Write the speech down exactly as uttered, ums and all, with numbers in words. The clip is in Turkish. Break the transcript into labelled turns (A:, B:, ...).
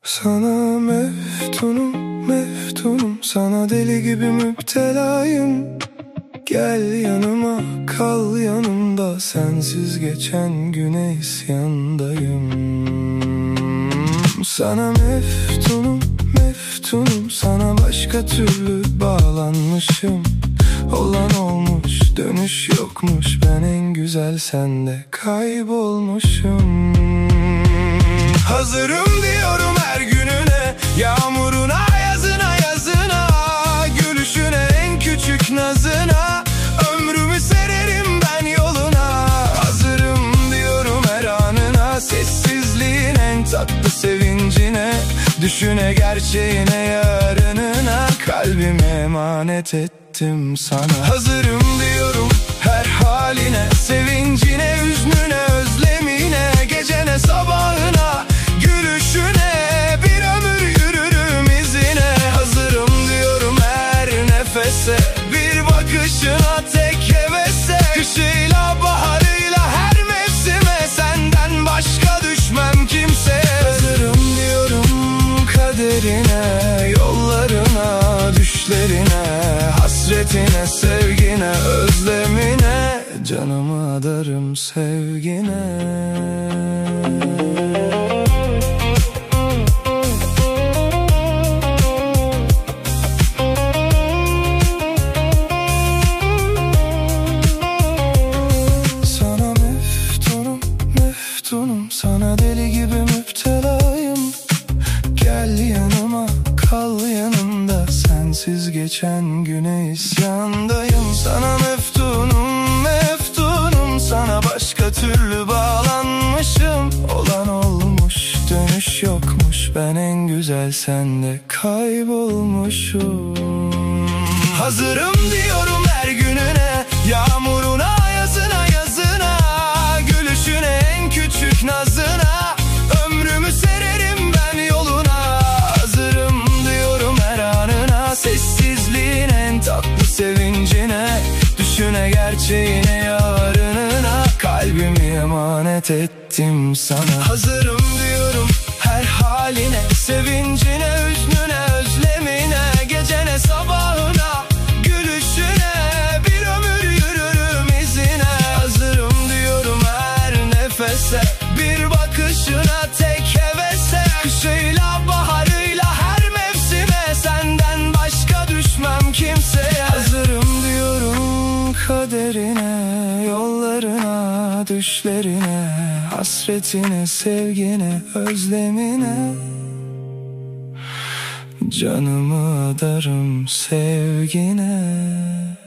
A: Sana meftunum, meftunum, sana deli gibi müptelayım. Gel yanıma, kal yanımda, sensiz geçen güne isyandayım. Sana meftunum, meftunum, sana başka türlü bağlanmışım. Olan olmuş, dönüş yokmuş, ben en güzel sende kaybolmuşum. Hazırım diyorum her gününe, yağmuruna, yazına, yazına, gülüşüne, en küçük nazına, ömrümü sererim ben yoluna. Hazırım diyorum her anına, sessizliğin en tatlı sevincine, düşüne, gerçeğine, yarınına, kalbimi emanet ettim sana. Hazırım diyorum her haline, sevincine, hüznüne, özlemine, gecene, sabahına, gülüşüne, bir ömür yürürüm izine. Hazırım diyorum her nefese, bir bakışına, tek hevese, kışıyla, baharıyla, her mevsime, senden başka düşmem kimseye. Hazırım diyorum kaderine, yollarına, düşlerine, hasretine, sevgine, özlemine, canımı adarım sevgine. Sana meftunum, meftunum, sana deli gibi müptelayım. Gel yanıma, kal yanımda, sensiz geçen güne isyandayım. Sana meftunum, meftunum, sana başka türlü bağlanmışım. Olan olmuş, dönüş yokmuş, ben en güzel sende kaybolmuşum. Hazırım diyorum her gününe, yağmuruna, yazına, yazına, gülüşüne, en küçük nazına, ömrümü sererim ben yoluna. Hazırım diyorum her anına, sessizliğin en tatlı sevincine, düşüne, gerçeğine, yarınına, kalbimi emanet ettim sana. Hazırım diyorum her haline, sevincine, hüznüne, özlemine, gecene, sabahına, gülüşüne, bir ömür yürürüm izine. Hazırım diyorum her nefese, bir bakışına, tek hevese, kışıyla, baharıyla, her mevsime, senden başka düşmem kimseye. Hazırım diyorum kaderine, yollarına, düşlerine, hasretine, sevgine, özlemine, canımı adarım sevgine.